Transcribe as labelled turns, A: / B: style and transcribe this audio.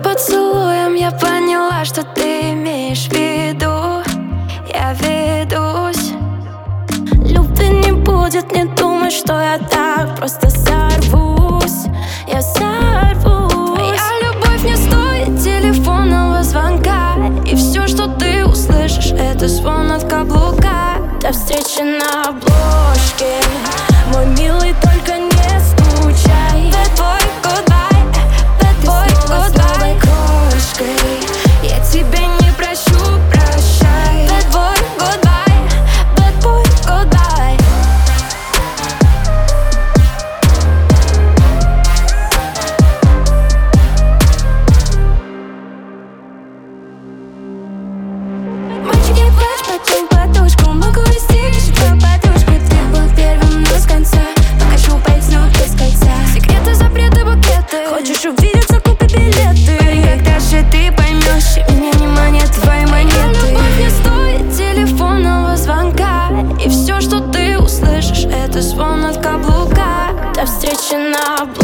A: Поцелуем я поняла, что ты имеешь в виду. Я ведусь. Любви не будет, не думай, что я так просто сорвусь. Я сорвусь. Моя любовь не стоит телефонного звонка, и все, что ты услышишь, это звон от каблука. До встречи на обложке, мой милый, только не скучай. Bad boy, goodbye, bad boy, goodbye. Крошкой я тебя не прощу, прощай. Bad boy, goodbye, bad boy, goodbye. Мальчик, не плачь, потом подушку. Могу истерить твою подружку. Ты был первым, но с конца. Покажу пальцем без кольца. Секреты, запреты, букеты. Хочешь увидеться, купи билеты. Парень, когда же ты поймешь, у меня внимание твоей монеты. Моя любовь не стоит телефонного звонка, и все, что ты услышишь, это звон от каблука. До встречи на облаке.